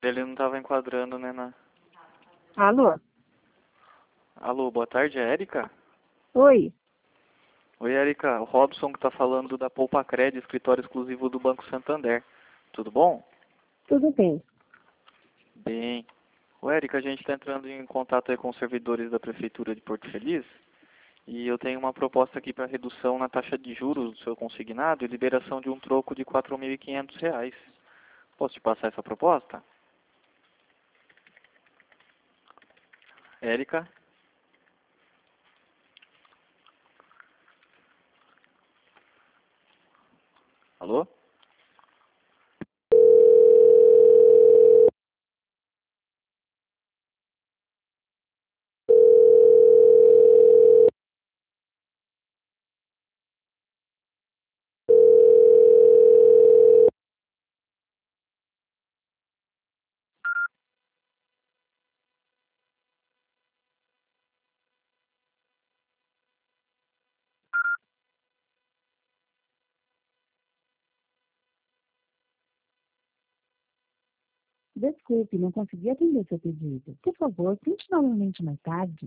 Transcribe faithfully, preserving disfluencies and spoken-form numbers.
Ele não tava enquadrando, né, na... Alô? Alô, boa tarde, é Érica? Oi? Oi, Érica, o Robson que tá falando da Poupa Cred, escritório exclusivo do Banco Santander. Tudo bom? Tudo bem. Bem. Ô, Érica, a gente tá entrando em contato aí com os servidores da Prefeitura de Porto Feliz e eu tenho uma proposta aqui para redução na taxa de juros do seu consignado e liberação de um troco de quatro mil e quinhentos reais. Posso te passar essa proposta? Érica? Alô? Desculpe, não consegui atender seu pedido. Por favor, tente novamente mais tarde.